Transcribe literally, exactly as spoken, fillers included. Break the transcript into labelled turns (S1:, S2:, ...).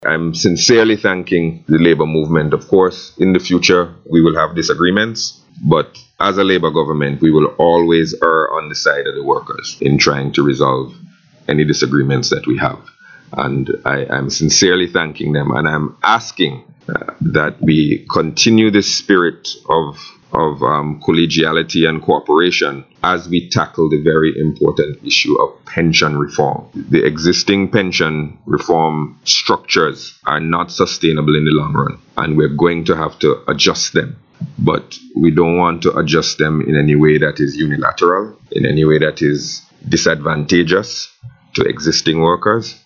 S1: I'm sincerely thanking the labor movement. Of course, in the future, we will have disagreements, but as a labor government, we will always err on the side of the workers in trying to resolve any disagreements that we have. And I am sincerely thanking them, and I'm asking uh, that we continue this spirit of of um, collegiality and cooperation as we tackle the very important issue of pension reform. The existing pension reform structures are not sustainable in the long run, and we're going to have to adjust them. But we don't want to adjust them in any way that is unilateral, in any way that is disadvantageous to existing workers.